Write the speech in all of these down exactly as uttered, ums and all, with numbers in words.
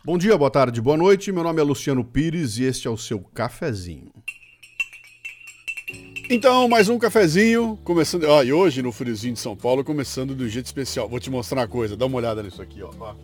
Bom dia, boa tarde, boa noite. Meu nome é Luciano Pires e este é o seu cafezinho. Então, mais um cafezinho, começando... Ó, e hoje no friozinho de São Paulo, começando do jeito especial. Vou te mostrar uma coisa, dá uma olhada nisso aqui, ó. ó.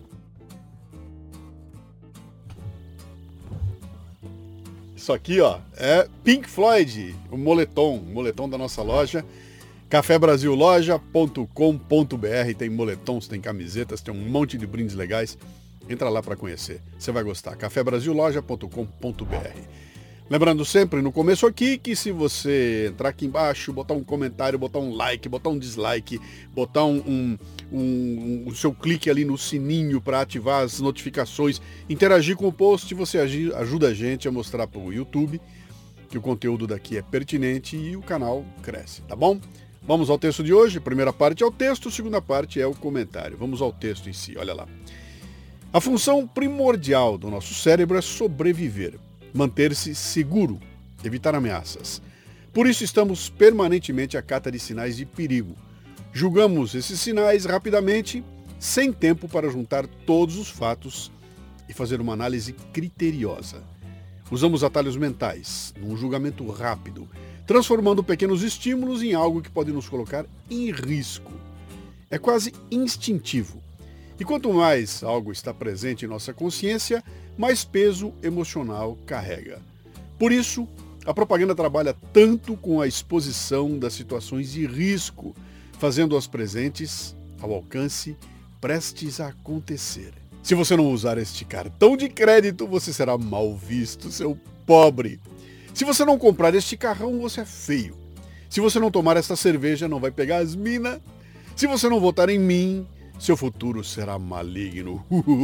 Isso aqui, ó, é Pink Floyd, o moletom, o moletom da nossa loja, café brasil loja ponto com ponto b r. Tem moletons, tem camisetas, tem um monte de brindes legais. Entra lá para conhecer, você vai gostar. café brasil loja ponto com ponto b r. Lembrando sempre no começo aqui que se você entrar aqui embaixo, botar um comentário, botar um like, botar um dislike, botar um, um, um, um o seu clique ali no sininho para ativar as notificações, interagir com o post, você ajuda a gente a mostrar para o YouTube que o conteúdo daqui é pertinente e o canal cresce, tá bom? Vamos ao texto de hoje. A primeira parte é o texto, a segunda parte é o comentário. Vamos ao texto em si, olha lá. A função primordial do nosso cérebro é sobreviver, manter-se seguro, evitar ameaças. Por isso estamos permanentemente à cata de sinais de perigo. Julgamos esses sinais rapidamente, sem tempo para juntar todos os fatos e fazer uma análise criteriosa. Usamos atalhos mentais, num julgamento rápido, transformando pequenos estímulos em algo que pode nos colocar em risco. É quase instintivo. E quanto mais algo está presente em nossa consciência, mais peso emocional carrega. Por isso, a propaganda trabalha tanto com a exposição das situações de risco, fazendo-as presentes, ao alcance, prestes a acontecer. Se você não usar este cartão de crédito, você será mal visto, seu pobre. Se você não comprar este carrão, você é feio. Se você não tomar esta cerveja, não vai pegar as minas. Se você não votar em mim, seu futuro será maligno.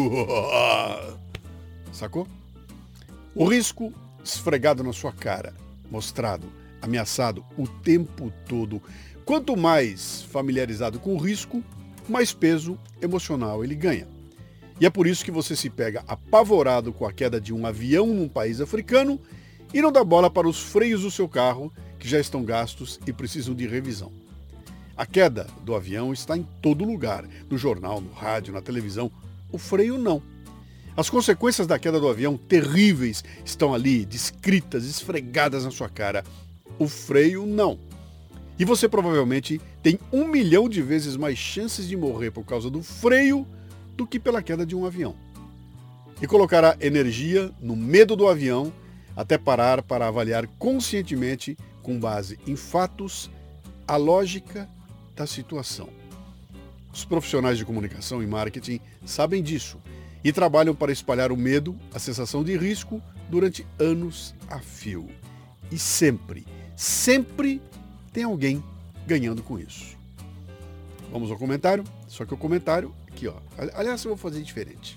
Sacou? O risco esfregado na sua cara, mostrado, ameaçado o tempo todo. Quanto mais familiarizado com o risco, mais peso emocional ele ganha. E é por isso que você se pega apavorado com a queda de um avião num país africano e não dá bola para os freios do seu carro, que já estão gastos e precisam de revisão. A queda do avião está em todo lugar, no jornal, no rádio, na televisão. O freio não. As consequências da queda do avião, terríveis, estão ali, descritas, esfregadas na sua cara. O freio não. E você provavelmente tem um milhão de vezes mais chances de morrer por causa do freio do que pela queda de um avião. E colocará energia no medo do avião até parar para avaliar conscientemente, com base em fatos, a lógica da situação. Os profissionais de comunicação e marketing sabem disso e trabalham para espalhar o medo, a sensação de risco durante anos a fio. E sempre, sempre tem alguém ganhando com isso. Vamos ao comentário, só que o comentário aqui, ó. Aliás, eu vou fazer diferente.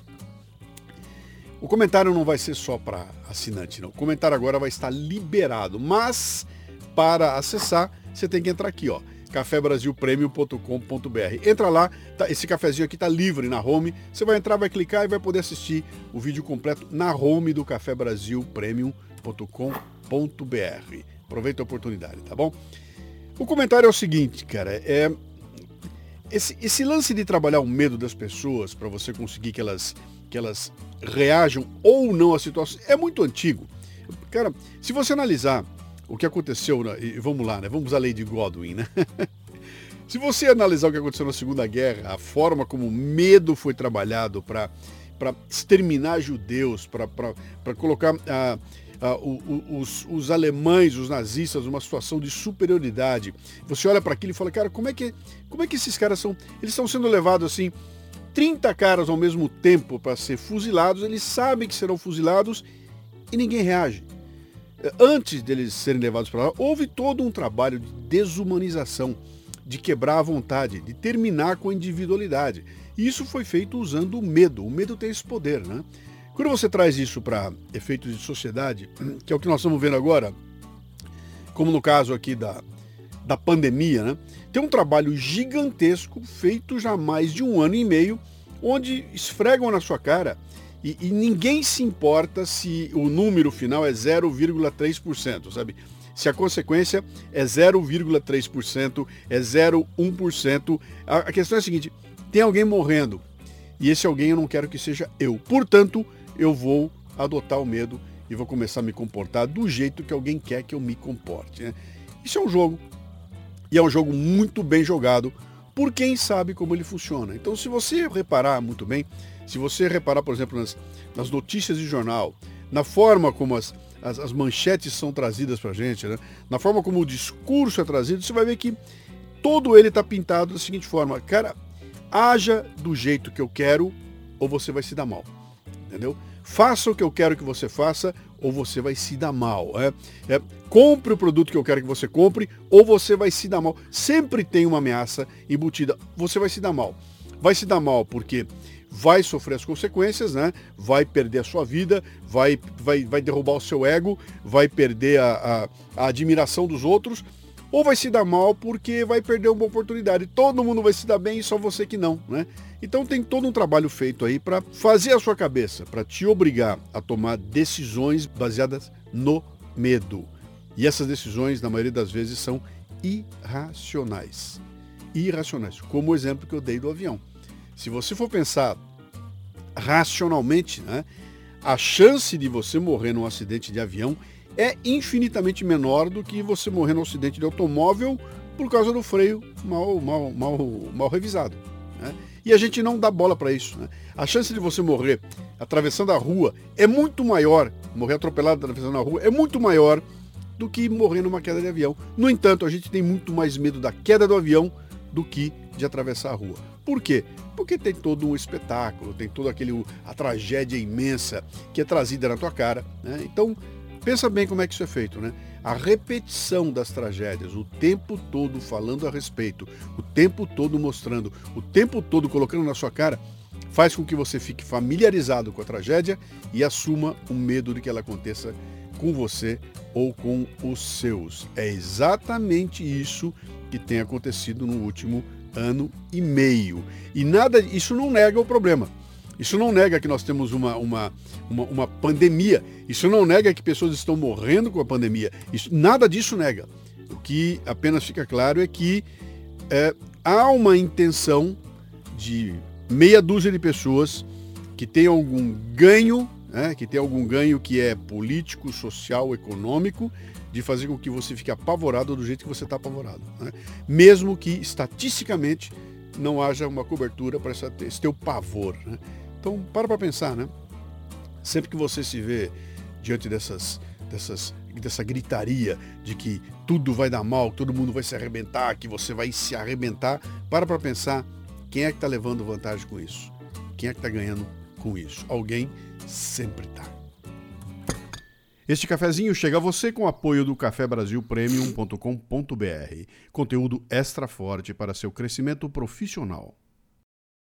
O comentário não vai ser só para assinante, não. O comentário agora vai estar liberado, mas para acessar, você tem que entrar aqui, ó. café brasil premium ponto com ponto b r. Entra lá, tá, esse cafezinho aqui tá livre na home. Você vai entrar, vai clicar e vai poder assistir o vídeo completo na home do café brasil premium ponto com ponto b r. Aproveita a oportunidade, tá bom? O comentário é o seguinte, cara, é esse, esse lance de trabalhar o medo das pessoas para você conseguir que elas, que elas reajam ou não à situação é muito antigo. Cara, se você analisar o que aconteceu, e vamos lá, né? Vamos à lei de Godwin, né? Se você analisar o que aconteceu na Segunda Guerra, a forma como o medo foi trabalhado para exterminar judeus, para colocar ah, ah, o, os, os alemães, os nazistas, numa situação de superioridade. Você olha para aquilo e fala, cara, como é que, como é que esses caras são... Eles estão sendo levados assim, trinta caras ao mesmo tempo para ser fuzilados, eles sabem que serão fuzilados e ninguém reage. Antes deles serem levados para lá, houve todo um trabalho de desumanização, de quebrar a vontade, de terminar com a individualidade. E isso foi feito usando o medo. O medo tem esse poder, né? Quando você traz isso para efeitos de sociedade, que é o que nós estamos vendo agora, como no caso aqui da, da pandemia, né? Tem um trabalho gigantesco feito já há mais de um ano e meio, onde esfregam na sua cara E, e ninguém se importa se o número final é zero vírgula três por cento, sabe? Se a consequência é zero vírgula três por cento, é zero vírgula um por cento. A, a questão é a seguinte, tem alguém morrendo, e esse alguém eu não quero que seja eu. Portanto, eu vou adotar o medo e vou começar a me comportar do jeito que alguém quer que eu me comporte. Né? Isso é um jogo, e é um jogo muito bem jogado por quem sabe como ele funciona. Então, se você reparar muito bem, se você reparar, por exemplo, nas, nas notícias de jornal, na forma como as, as, as manchetes são trazidas para a gente, né? Na forma como o discurso é trazido, você vai ver que todo ele está pintado da seguinte forma: cara, haja do jeito que eu quero ou você vai se dar mal, entendeu? Faça o que eu quero que você faça ou você vai se dar mal. É, é, compre o produto que eu quero que você compre ou você vai se dar mal. Sempre tem uma ameaça embutida. Você vai se dar mal. Vai se dar mal porque vai sofrer as consequências, né? Vai perder a sua vida, vai, vai, vai derrubar o seu ego, vai perder a, a, a admiração dos outros, ou vai se dar mal porque vai perder uma oportunidade. Todo mundo vai se dar bem e só você que não, né? Então tem todo um trabalho feito aí para fazer a sua cabeça, para te obrigar a tomar decisões baseadas no medo. E essas decisões, na maioria das vezes, são irracionais. Irracionais, como o exemplo que eu dei do avião. Se você for pensar racionalmente, né, a chance de você morrer num acidente de avião é infinitamente menor do que você morrer num acidente de automóvel por causa do freio mal, mal, mal, mal revisado. Né? E a gente não dá bola para isso. Né? A chance de você morrer atravessando a rua é muito maior, morrer atropelado atravessando a rua é muito maior do que morrer numa queda de avião. No entanto, a gente tem muito mais medo da queda do avião do que de atravessar a rua. Por quê? Porque tem todo um espetáculo, tem toda aquele, a tragédia imensa que é trazida na tua cara. Né? Então, pensa bem como é que isso é feito, né? A repetição das tragédias, o tempo todo falando a respeito, o tempo todo mostrando, o tempo todo colocando na sua cara, faz com que você fique familiarizado com a tragédia e assuma o medo de que ela aconteça com você ou com os seus. É exatamente isso que tem acontecido no último ano e meio. E nada, isso não nega o problema. Isso não nega que nós temos uma, uma, uma, uma pandemia. Isso não nega que pessoas estão morrendo com a pandemia. Isso, nada disso nega. O que apenas fica claro é que é, há uma intenção de meia dúzia de pessoas que tem algum ganho, né, que tem algum ganho que é político, social, econômico, de fazer com que você fique apavorado do jeito que você está apavorado. Né? Mesmo que, estatisticamente, não haja uma cobertura para esse teu pavor. Né? Então, para para pensar, né? Sempre que você se vê diante dessas, dessas, dessa gritaria de que tudo vai dar mal, todo mundo vai se arrebentar, que você vai se arrebentar, para para pensar quem é que está levando vantagem com isso? Quem é que está ganhando com isso? Alguém sempre está. Este cafezinho chega a você com o apoio do café brasil premium ponto com ponto b r. Conteúdo extra forte para seu crescimento profissional.